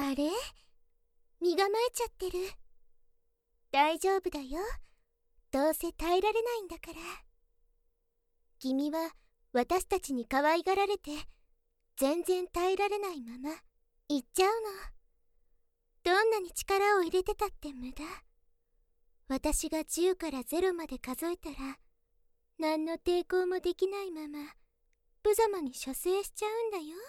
あれ？身構えちゃってる。大丈夫だよ。どうせ耐えられないんだから。君は私たちに可愛がられて全然耐えられないまま行っちゃうの。どんなに力を入れてたって無駄。私が10から0まで数えたら何の抵抗もできないまま無様に射精しちゃうんだよ。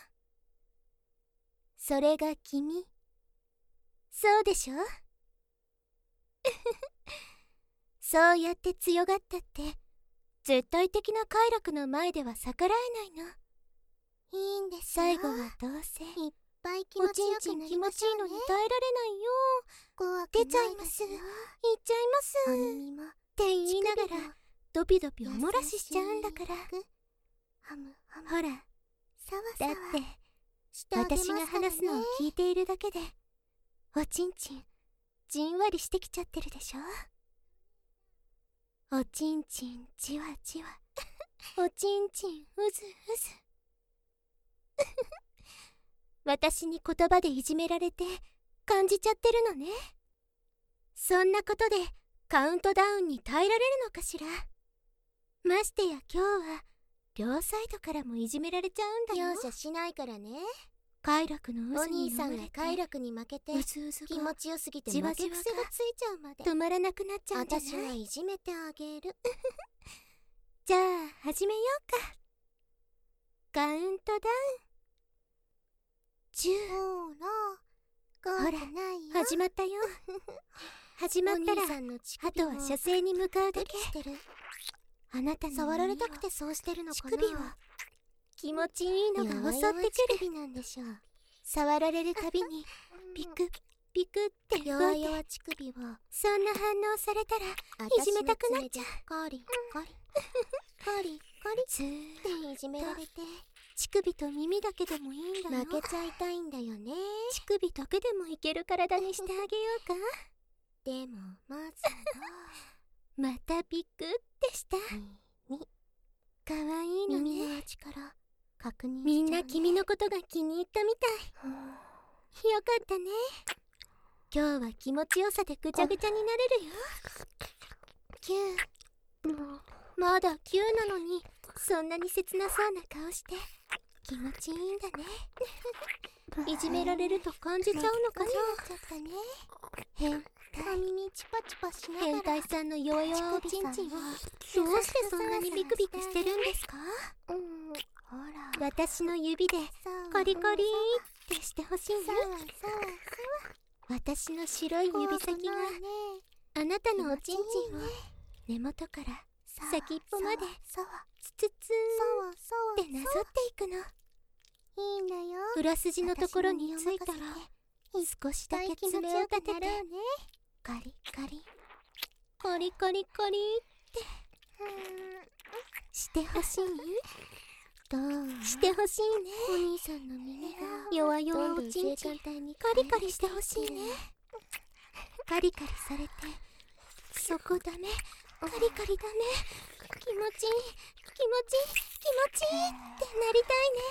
それが君。そうでしょ？そうやって強がったって絶対的な快楽の前では逆らえないの。いいんですよ。最後はどうせいっぱい気持ちよくなりましょうね。おちんちん気持ちいいのに耐えられないよ。怖くないですよ。出ちゃいます。言っちゃいます。お耳もって言いながらドピドピおもらししちゃうんだから。ほら、だって私が話すのを聞いているだけでおちんちんじんわりしてきちゃってるでしょ。おちんちんじわじわおちんちんうずうず私に言葉でいじめられて感じちゃってるのね。そんなことでカウントダウンに耐えられるのかしら。ましてや今日は両サイドからもいじめられちゃうんだよ。容赦しないからね。快楽の渦に飲まれてお兄さんが快楽に負けてうずうず気持ちよすぎて負け癖がついちゃうまで止まらなくなっちゃうんじゃない？私はいじめてあげる。じゃあ始めようか。カウントダウン10。ほら始まったよ。始まったらあとは射精に向かうだけ。あなたの触られたくてそうしてるのかな。乳首を気持ちいいのが襲ってくる。なんでしょう。触られるたびにピクピクって動いて乳首をそんな反応されたらいじめたくなっちゃう。コリコリコリコリずーっといじめられて乳首と耳だけでもいいんだよ。負けちゃいたいんだよね。乳首だけでもいける体にしてあげようか。でもまずはまたピクってした。かわいいのね。耳の力確認しちゃうね。みんな君のことが気に入ったみたい。よかったね。今日は気持ちよさでぐちゃぐちゃになれるよ。9。まだ9なのにそんなに切なそうな顔して気持ちいいんだね。いじめられると感じちゃうのかな。変態耳チパチパしながら変態さんの弱々おちんちんはどうしてそんなにビクビクしてるんですか？ほら私の指でコリコリってしてほしいな。私の白い指先があなたのおちんちんを根元から先っぽまでツツツーってなぞっていくの。いいんだよ。裏筋のところについたら少しだけ爪を立ててカリカリコリコリコリってしてほしい？どうしてほしいね。お兄さんの耳が弱々おちんちんカリカリしてほしいね。カリカリされてそこダメカリカリダメ気持ちいい気持ちいい気持ちいいってなりたいね。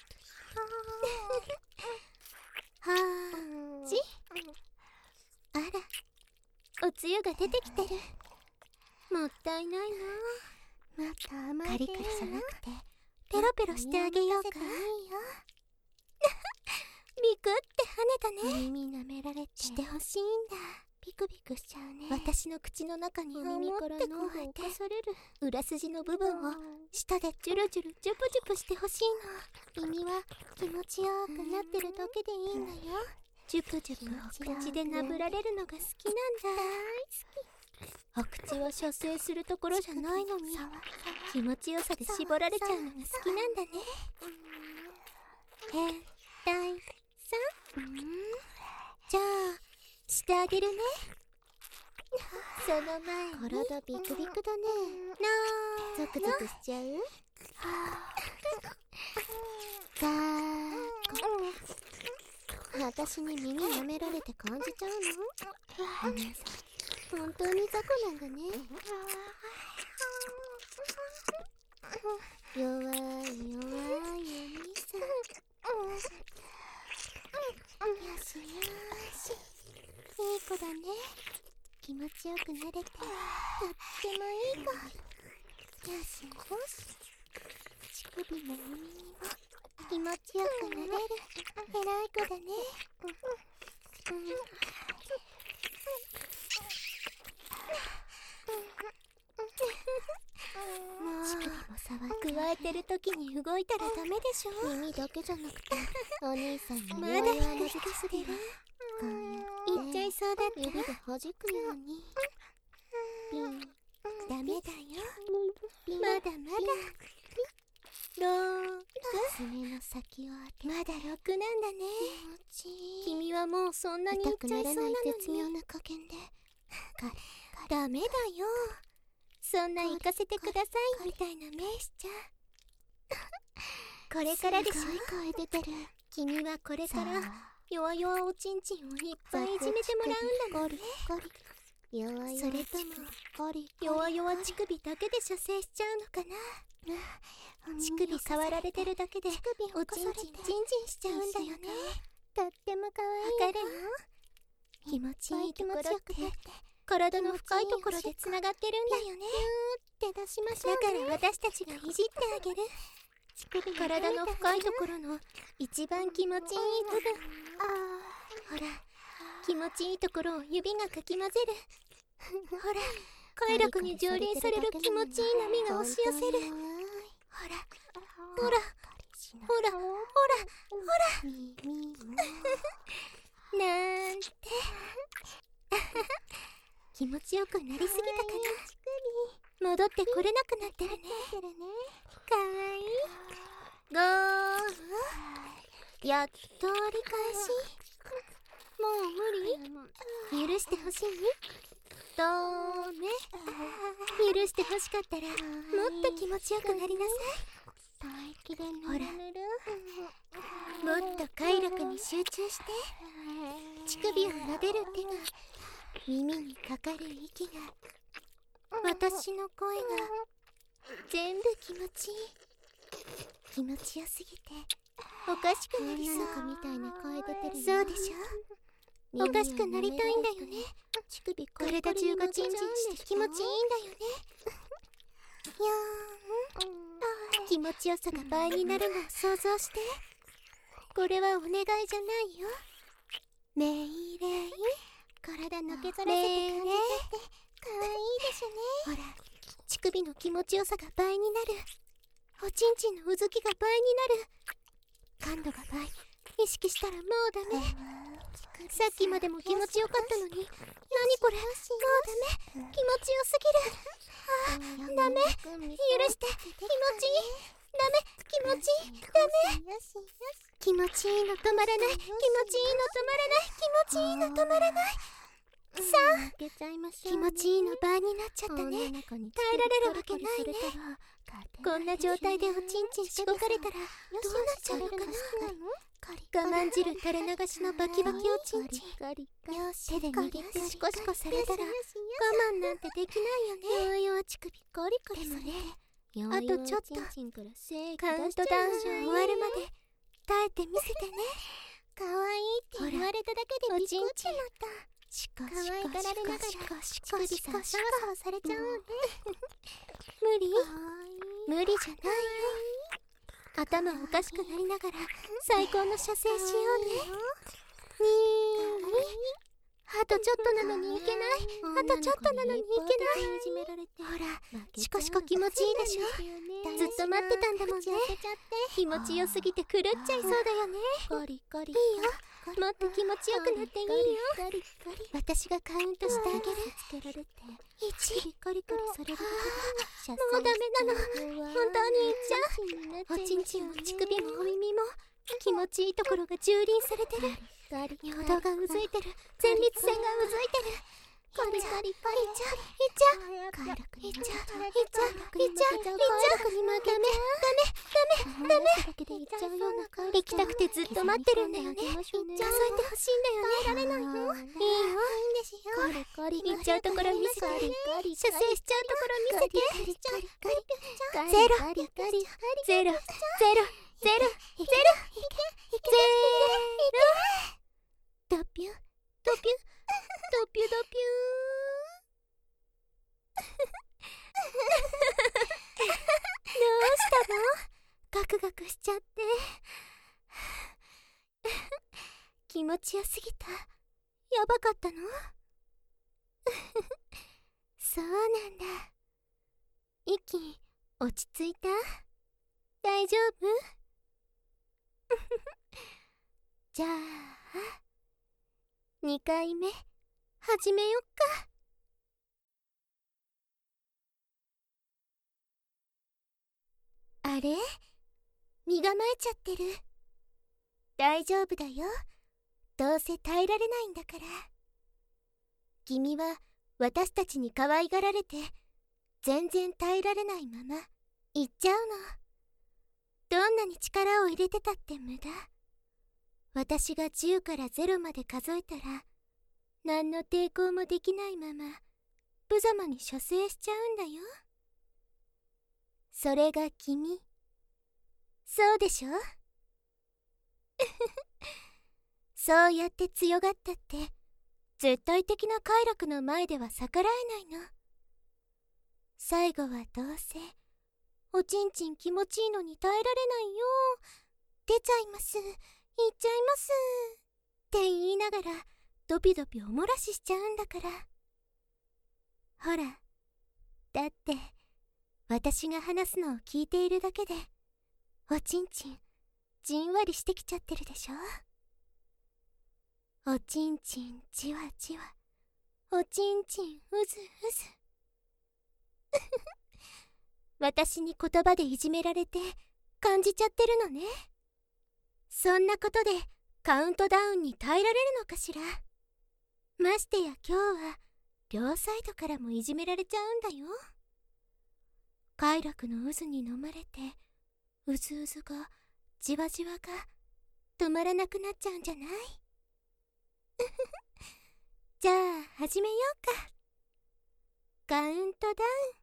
はーちあらおつゆが出てきてる。もったいないな。また甘えてカリカリじゃなくてペロペロしてあげようか。ビクって跳ねたね。耳舐められてしてほしいんだ。ビクビクしちゃうね。私の口の中に耳から脳が浮かされる裏筋の部分を舌でジュルジュルジュプジュプしてほしいの。耳は気持ちよくなってるだけでいいんだよ。ジュプジュプお口でなぶられるのが好きなんだ。大好き。お口は射精するところじゃないのに気持ちよさで絞られちゃうのが好きなんだね。変態さん。じゃあしてあげるね。その前に体ビクビクだね。ゾクゾクしちゃう？ガー私に耳舐められて感じちゃうの？お姉さん本当に雑魚なんだね。弱い弱いお兄さん。よしよちよくなれてとってもいい子。よしよし、乳首も耳も気持ちよくなれる偉い子だね。乳首も触って加えてる時に動いたらダメでしょ。耳だけじゃなくてお兄さんのまだ引っかきすぎる。いっちゃいそうだった。指で弾くようにピン。ダメだよ、まだまだ。爪の先を当て、まだ6なんだね。君はもうそんなにいっちゃいそうなのに絶妙な加減でダメだよ、そんな行かせてくださいみたいな目しちゃこれからでしょ。すごい声出てる。君はこれから弱々おちんちんをいっぱいいじめてもらうんだもんね。それとも弱々乳首だけで射精しちゃうのかな。乳首触られてるだけでおちんちんチンチンしちゃうんだよね。とっても可愛い。わかるよ。気持ちいいところって体の深いところでつながってるんだよね。って出しましょう。だから私たちがいじってあげる。体の深いところの一番気持ちいい部分。ほら、気持ちいいところを指がかき混ぜる。ほら、快楽に蹂躙される気持ちいい波が押し寄せる。ほら、ほら、ほら、ほら、ほらなんて気持ちよくなりすぎたかな。戻ってこれなくなってるね。かわいい。やっと折り返し。もう無理？許してほしい？ダメ。許してほしかったらもっと気持ちよくなりなさい。ほら、もっと快楽に集中して。乳首を撫でる手が耳にかかる息が私の声が全部気持ちいい。気持ちよすぎておかしくなりそう。女の子みたいな声出てる。そうでしょ。おかしくなりたいんだよね。体中がチンチンして気持ちいいんだよね。気持ちよさが倍になるのを想像して。これはお願いじゃないよ。命令。体のけぞらせて感じてかわいいでしょね。ほら、乳首の気持ちよさが倍になる。おちんちんのうずきが倍になる。感度が倍。意識したらもうダメ。さっきまでも気持ちよかったのに。何これ、もうダメ。気持ちよすぎる。ダメ。許して。気持ちいい。ダメ。気持ちいい。ダメ。気持ちいいの止まらない。気持ちいいの止まらない。気持ちいいの止まらない。さあ、気持ちいいの倍になっちゃったね。耐えられるわけないね。こんな状態でおちんちんしごかれたらどうなっちゃうのかな。我慢汁垂れ流しのバキバキおちんちん。手で握ってシコシコされたら我慢なんてできないよね。弱々乳首コリコリ。でもね、あとちょっとカウントダウンが終わるまで耐えてみせてね。可愛いって言われただけでビクってなった。可愛がられながら乳首さんシャワシャワされちゃうね。無理じゃないよ。頭おかしくなりながら最高の射精しようね。あとちょっとなのにいけない。あとちょっとなのにいけない。ほら、シコシコ気持ちいいでしょ。ずっと待ってたんだもんね。気持ちよすぎて狂っちゃいそうだよね。いいよ、もっと気持ちよくなっていいよ。私がカウントしてあげる。1。もうダメなの。本当にいっちゃう。おちんちんも乳首もお耳も気持ちいいところが蹂躙されてる。尿道がうずいてる。前立腺がうずいてる。いっちゃう。快楽に負けダメ。行きたくてずっと待ってるんだよね。そうやってほしいんだよね。いいよ。行っちゃうところ見せて。射精しちゃうところ見せて。ゼロ。ドピュー。 したの？ガクガクしちゃって。気持ちよすぎた。やばかったの？そうなんだ。息落ち着いた？大丈夫？じゃあ2回目始めよっか。あれ？身構えちゃってる。大丈夫だよ。どうせ耐えられないんだから。君は私たちに可愛がられて全然耐えられないまま行っちゃうの。どんなに力を入れてたって無駄。私が10から0まで数えたら何の抵抗もできないまま無様に射精しちゃうんだよ。それが君。そうでしょ？そうやって強がったって絶対的な快楽の前では逆らえないの。最後はどうせおちんちん気持ちいいのに耐えられないよ、出ちゃいます、行っちゃいますって言いながらドピドピおもらししちゃうんだから。ほら、だって私が話すのを聞いているだけでおちんちんじんわりしてきちゃってるでしょ。おちんちんじわじわ、おちんちんうずうず。私に言葉でいじめられて感じちゃってるのね。そんなことでカウントダウンに耐えられるのかしら。ましてや今日は両サイドからもいじめられちゃうんだよ。快楽の渦に飲まれてうずうずがじわじわが止まらなくなっちゃうんじゃない？じゃあ始めようか。カウントダウン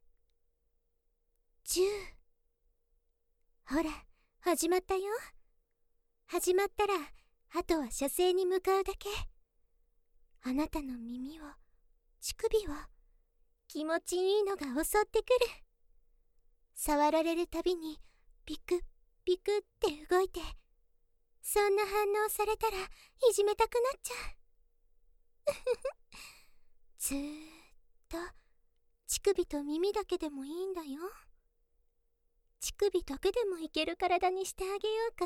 10。ほら始まったよ。始まったらあとは射精に向かうだけ。あなたの耳を、乳首を気持ちいいのが襲ってくる。触られるたびにピクッピクって動いて、そんな反応されたらいじめたくなっちゃう。ずーっと乳首と耳だけでもいいんだよ。乳首だけでもいける体にしてあげようか。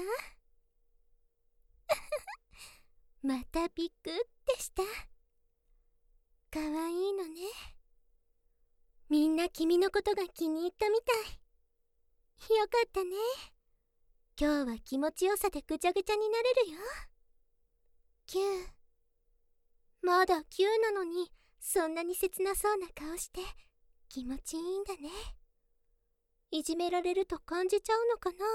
またピクってした。かわいいのね。みんな君のことが気に入ったみたい。よかったね。今日は気持ちよさでぐちゃぐちゃになれるよ。9。まだ9なのにそんなに切なそうな顔して気持ちいいんだね。いじめられると感じちゃうのかな。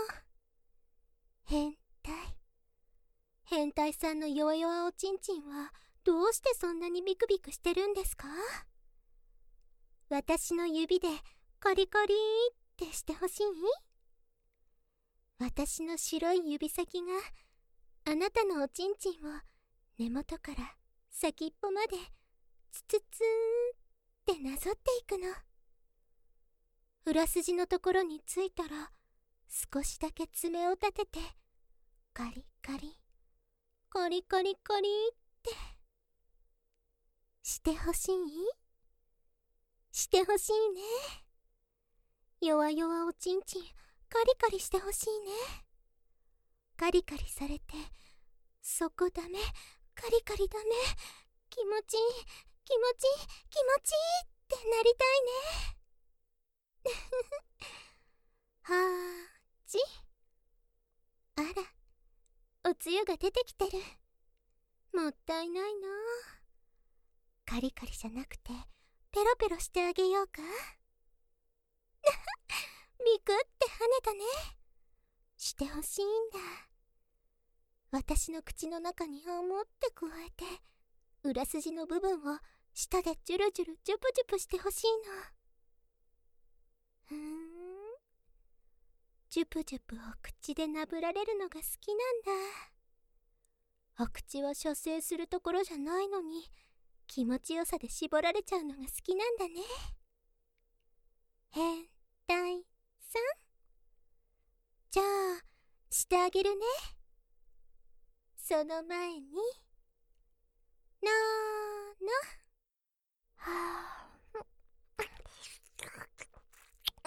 変態さんの弱々おちんちんはどうしてそんなにビクビクしてるんですか？私の指でコリコリってしてほしい？私の白い指先があなたのおちんちんを根元から先っぽまでツツツーってなぞっていくの。裏筋のところについたら少しだけ爪を立ててカリカリコリコリコリってしてほしい？してほしいね。弱々おちんちんカリカリしてほしいね。カリカリされてそこダメ、カリカリダメ、気持ちいい気持ちいい気持ちいいってなりたいね。はーち。あら、おつゆが出てきてる。もったいないな。カリカリじゃなくてペロペロしてあげようか。ビクって跳ねたね。してほしいんだ。私の口の中にを持って加えて裏筋の部分を舌でジュルジュルジュプジュプしてほしいの。ジュプジュプを口でなぶられるのが好きなんだ。お口は射精するところじゃないのに気持ちよさで絞られちゃうのが好きなんだね。 変態さん。じゃあしてあげるね。その前になーな。はぁ、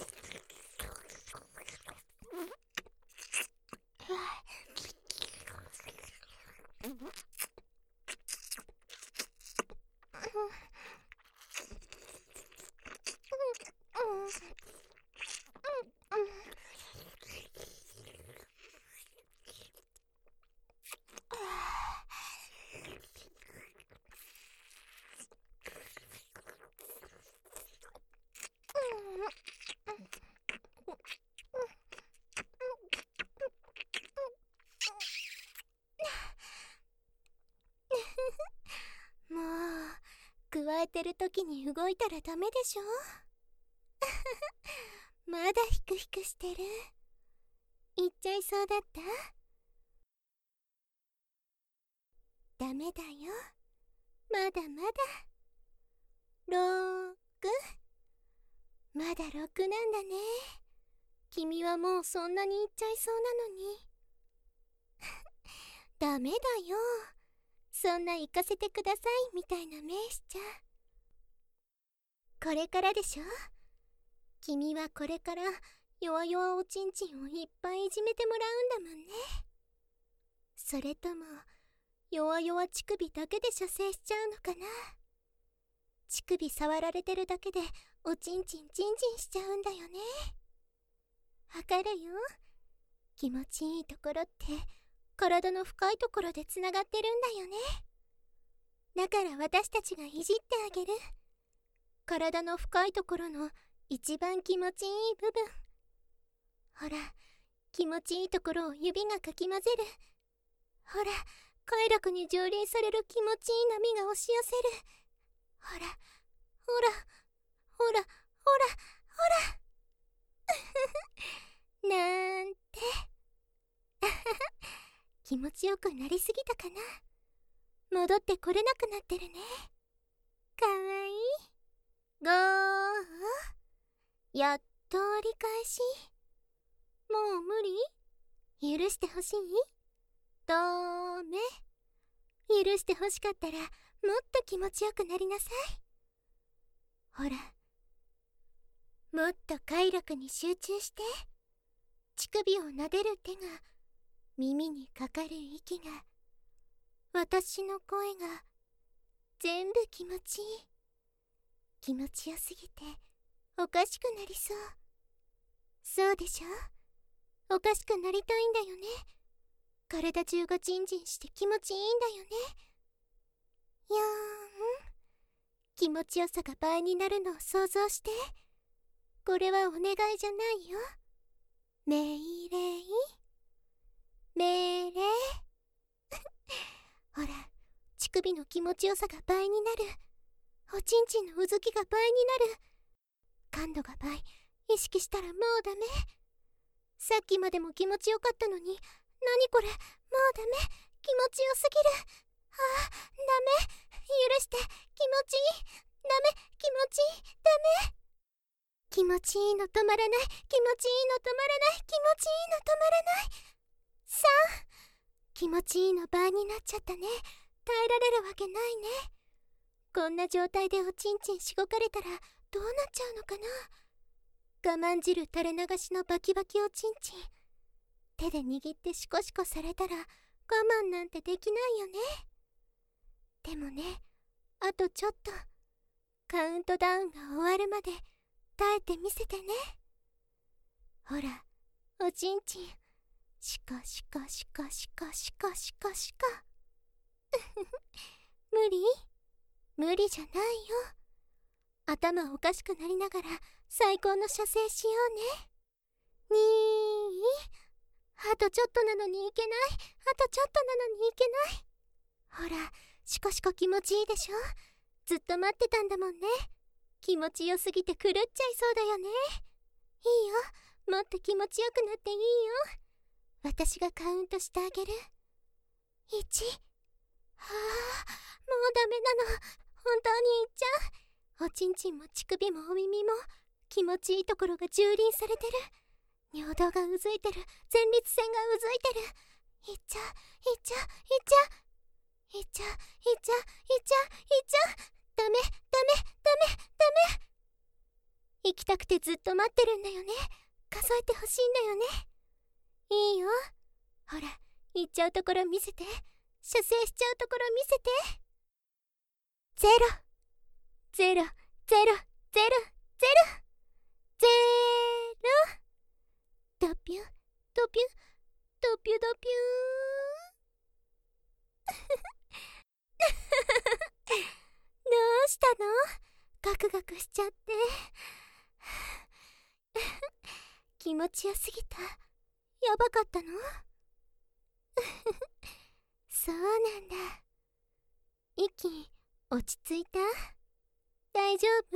もう、くわえてる時に動いたらダメでしょ。まだヒクヒクしてる。言っちゃいそうだった？ダメだよ。まだまだ。6。まだ6なんだね。君はもうそんなに言っちゃいそうなのに。ダメだよ。そんな行かせてくださいみたいな目しちゃ。これからでしょ。君はこれから弱々おちんちんをいっぱいいじめてもらうんだもんね。それとも弱々乳首だけで射精しちゃうのかな。乳首触られてるだけでおちんちんちんちんしちゃうんだよね。わかるよ。気持ちいいところって体の深いところでつながってるんだよね。だから私たちがいじってあげる。体の深いところの一番気持ちいい部分。ほら、気持ちいいところを指がかき混ぜる。ほら、快楽に蹂躙される気持ちいい波が押し寄せる。ほら、ほら、ほら、ほら、ほら。なんて。気持ちよくなりすぎたかな。戻ってこれなくなってるね。かわいい。5。やっと折り返し。もう無理？許してほしい？ダメ。許してほしかったらもっと気持ちよくなりなさい。ほら、もっと快楽に集中して。乳首を撫でる手が、耳にかかる息が、私の声が全部気持ちいい。気持ちよすぎておかしくなりそう。そうでしょ。おかしくなりたいんだよね。体中がジンジンして気持ちいいんだよね。やーん。気持ちよさが倍になるのを想像して。これはお願いじゃないよ。命令。命令。ほら、乳首の気持ちよさが倍になる。おちんちんのうずきが倍になる。感度が倍。意識したらもうダメ。さっきまでも気持ちよかったのに、何これ、もうダメ。気持ちよすぎる。ああ、ダメ。許して。気持ちいい。ダメ。気持ちいい。ダメ。気持ちいいの止まらない。気持ちいいの止まらない。気持ちいいの止まらない。3。気持ちいいの倍になっちゃったね。耐えられるわけないね。こんな状態でおちんちんしごかれたらどうなっちゃうのかな。我慢汁垂れ流しのバキバキおちんちん。手で握ってシコシコされたら我慢なんてできないよね。でもね、あとちょっと。カウントダウンが終わるまで耐えてみせてね。ほら、おちんちん。シコシコシコシコシコシコシコ。無理？無理じゃないよ。頭おかしくなりながら最高の射精しようね。あとちょっとなのにいけない。あとちょっとなのにいけない。ほら、シコシコ気持ちいいでしょ。ずっと待ってたんだもんね。気持ちよすぎて狂っちゃいそうだよね。いいよ。もっと気持ちよくなっていいよ。私がカウントしてあげる。1。はあ、もうダメなの。本当に言っちゃう。おちんちんも乳首もお耳も気持ちいいところが蹂躙されてる。尿道がうずいてる。前立腺がうずいてる。いっちゃいっちゃいっちゃいっちゃいっちゃいっちゃいっちゃ。ダメダメダメダメ。行きたくてずっと待ってるんだよね。数えてほしいんだよね。いいよ。ほら、行っちゃうところ見せて。射精しちゃうところ見せて。ゼロゼロゼロゼロゼロゼロ。ドピュドピュドピュドピュどうしたの？ガクガクしちゃって。気持ちよすぎた。やばかったの？そうなんだ。息落ち着いた？大丈夫？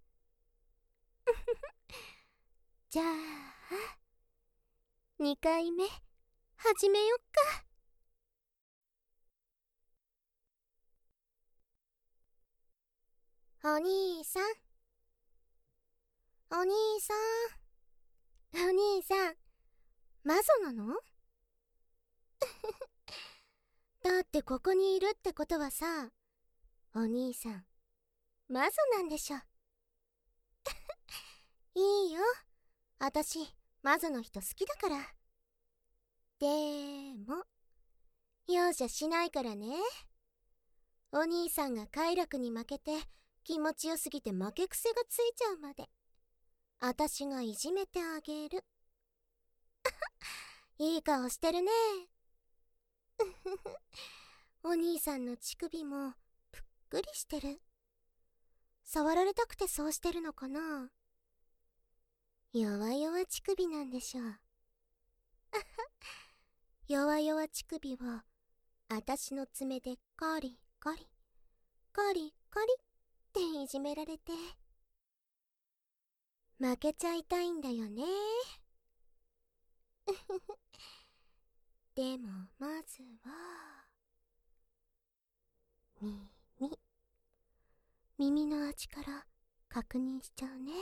じゃあ2回目始めよっか。お兄さん、お兄さん、お兄さん、魔女なの？だってここにいるってことはさ、お兄さん、魔女なんでしょ。いいよ、あたし魔女の人好きだから。でも容赦しないからね。お兄さんが快楽に負けて気持ちよすぎて負け癖がついちゃうまであたしがいじめてあげる。いい顔してるね。お兄さんの乳首もぷっくりしてる。触られたくてそうしてるのかな。弱々乳首なんでしょう。弱々乳首をあたしの爪でカリカリカリカリっていじめられて負けちゃいたいんだよね。でもまずは耳の味から確認しちゃうね。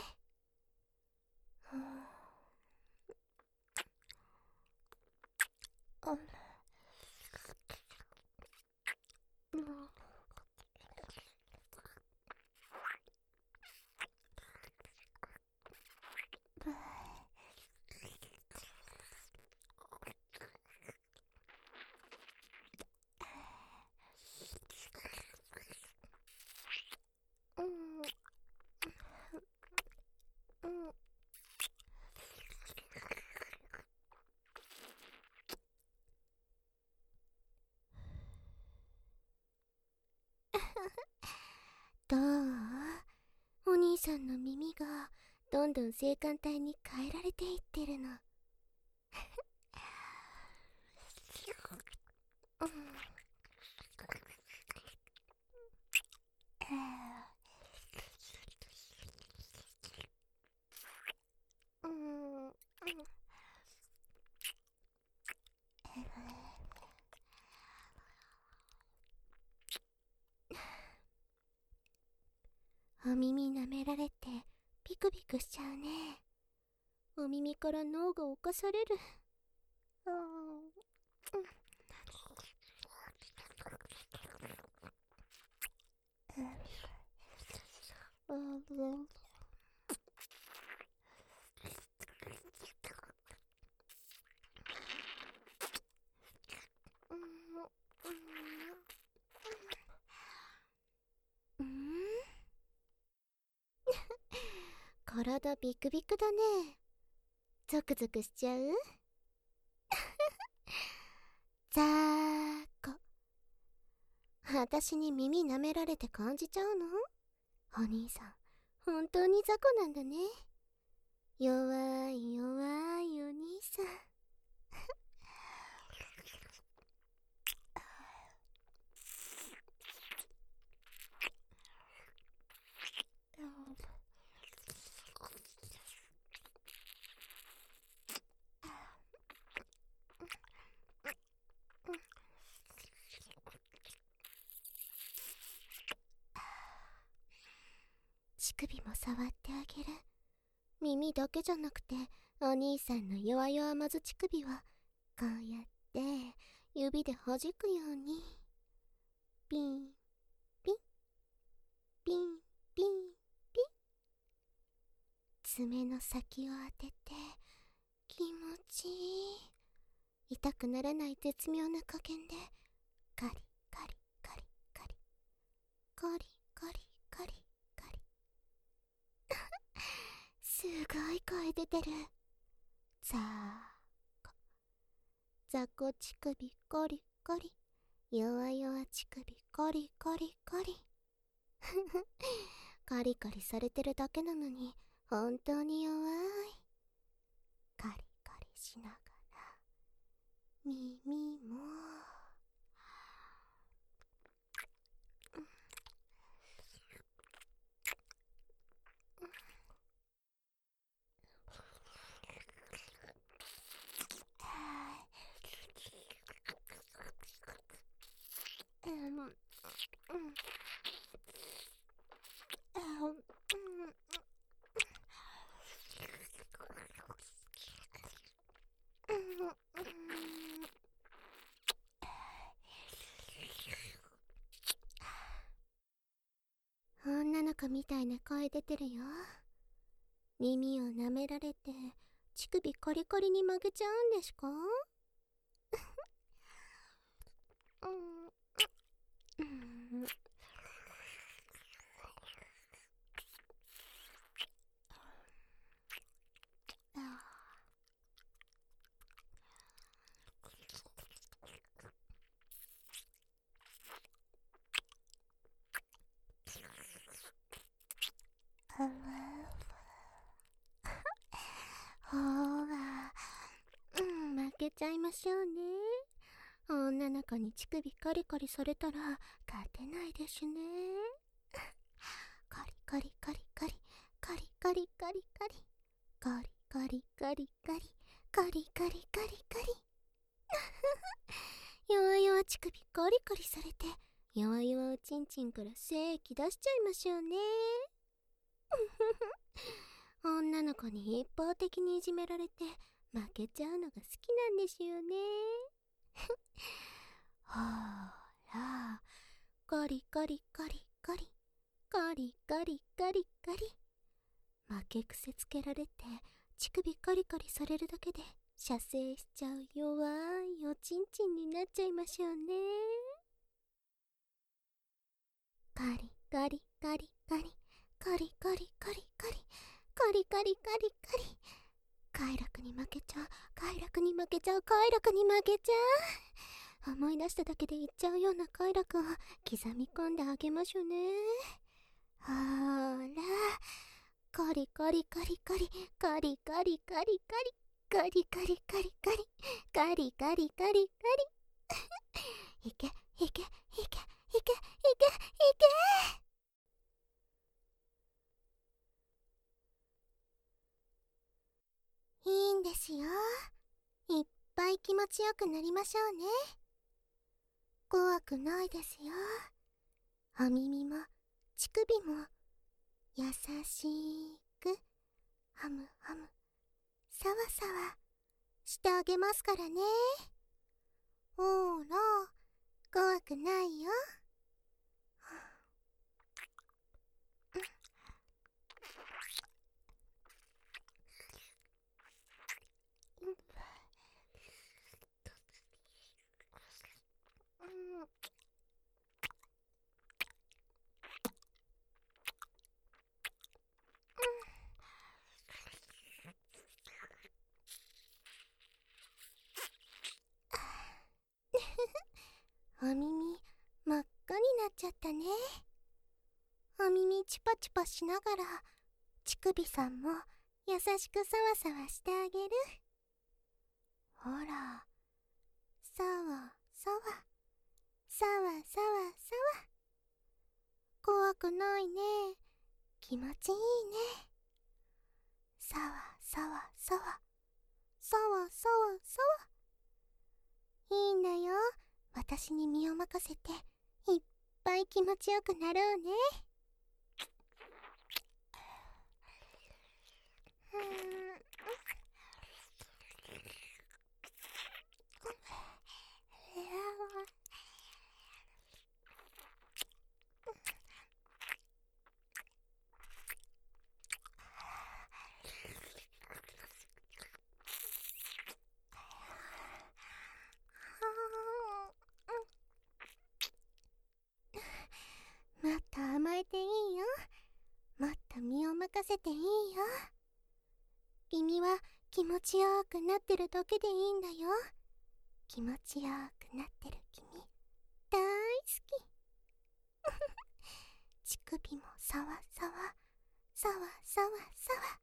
どう？お兄さんの耳がどんどん性感帯に変えられていってるの。お耳舐められてピクピクしちゃうね。お耳から脳が侵される。体ビクビクだね。ゾクゾクしちゃう？ざーこ。あたしに耳舐められて感じちゃうの？お兄さん、本当に雑魚なんだね。弱い弱いお兄さん。乳首も触ってあげる。 耳だけじゃなくて、お兄さんの弱々まず乳首をこうやって指で弾くように、ピンピンピンピンピン、爪の先を当てて気持ちいい、痛くならない絶妙な加減でカリカリカリカリカリカリカリカリすごい声出てる。ザーコザコ乳首コリコリ、弱々乳首コリコリコリカリカリされてるだけなのに本当に弱い。カリカリしながら耳も女の子みたいな声出てるよ。耳を舐められて乳首コリコリに曲げちゃうんですか？ほら、負けちゃいましょうね。女の子に乳首カリカリされたら勝てないですね。カリカリカリカリカリカリカリカリカリカリカリカリカリカリカリカリ弱々乳首カリカリされて弱々おちんちんから精液出しちゃいましょうね。女の子に一方的にいじめられて負けちゃうのが好きなんですよね。ほら、カリカリカリカリカリカリカリカリ、負け癖つけられて乳首カリカリされるだけで射精しちゃう弱いおちんちんになっちゃいましょうね。カリカリカリカリカリカリカリカリカリカリカリカリ、快楽に負けちゃう、快楽に負けちゃう、快楽に負けちゃう。思い出しただけで言っちゃうような快楽を刻み込んであげましょうね。ほら、カリカリカリカリカリカリカリカリカリカリカリカリカリカリカリカリいけいけいけいけいけいけいけ。いいんですよ。いっぱい気持ちよくなりましょうね。怖くないですよ。お耳も乳首も優しくハムハムサワサワしてあげますからね。ほら、怖くないよ。お耳真っ赤になっちゃったね。お耳チュパチュパしながら乳首さんも優しくサワサワしてあげる。ほら、サワサワサワサワサワ、怖くないね。気持ちいいね。サワサワサワサワサワサワ、いいんだよ。私に身を任せていっぱい気持ちよくなろうね。 もっと甘えていいよ。もっと身を任せていいよ。君は気持ちよくなってるだけでいいんだよ。気持ちよくなってる君大好き。乳首もさわさわさわさわさわ。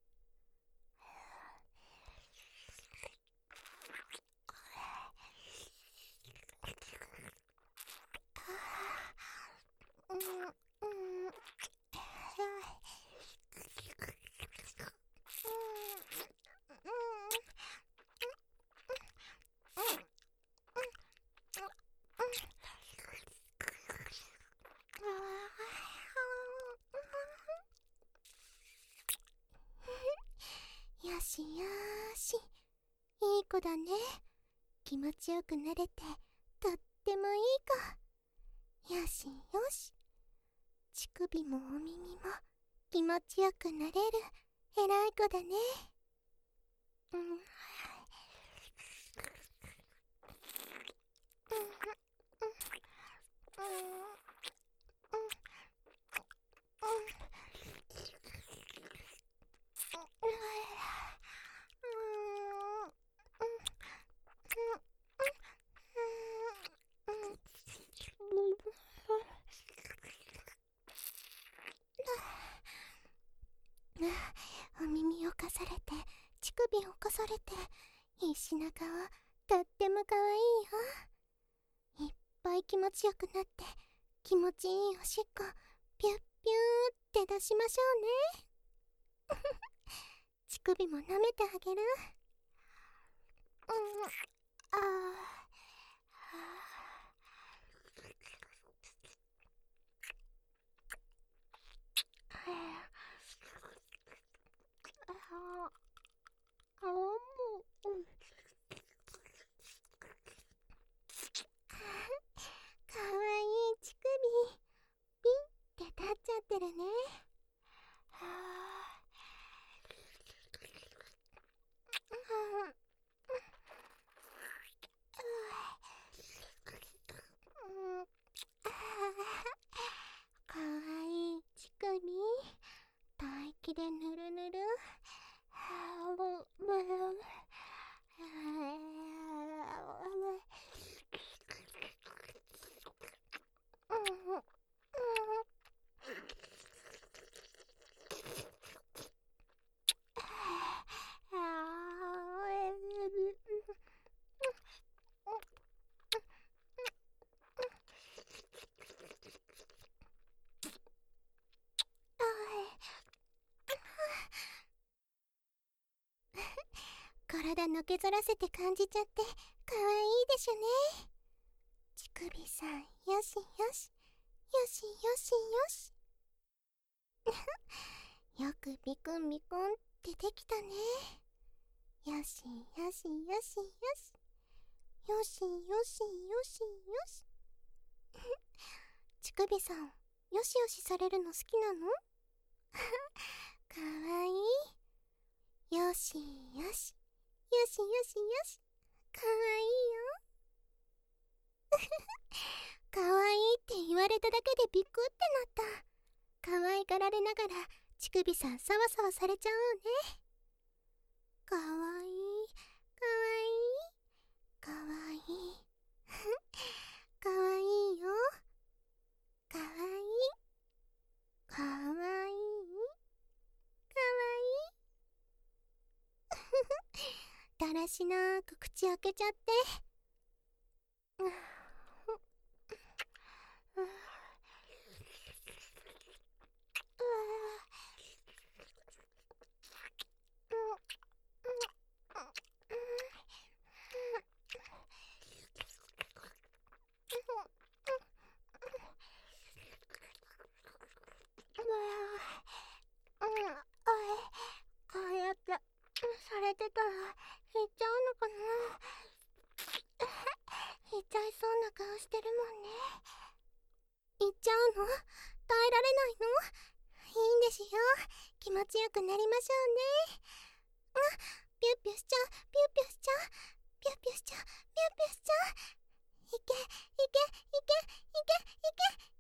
よしよし、いい子だね。気持ちよくなれてとってもいい子。よしよし、乳首もお耳も気持ちよくなれる偉い子だね。お耳をかされて、乳首をかされて、石中はとってもかわいいよ。いっぱい気持ちよくなって、気持ちいいおしっこピュッピューって出しましょうね。乳首も舐めてあげる。かわいい乳首ピンって立っちゃってるね。かわいい乳首、唾液でぬるぬる。体のけぞらせて感じちゃってかわいいでしょね。乳首さん、よしよしよしよしよし。よくビクンビクンってできたね。よしよしよしよしよしよしよしよし。乳首さん、よしよしされるの好きなの？かわいい。よしよしよしよしよし、かわいいよ。かわいいって言われただけでビクってなった。かわいがられながら乳首さんサワサワされちゃおうね。かわいいかわいいかわいい。かわいいよ。かわいいかわいいかわいい。だらしなく口開けちゃって。これれてたら行っちゃうのかな。行っちゃいそうな顔してるもんね。行っちゃうの？耐えられないの？いいんですよ。気持ちよくなりましょうね。ピュッピュしちゃう、ピュッピュしちゃう、ピュッピュしちゃう、ピュッピュしちゃう。いけいけいけいけいけ。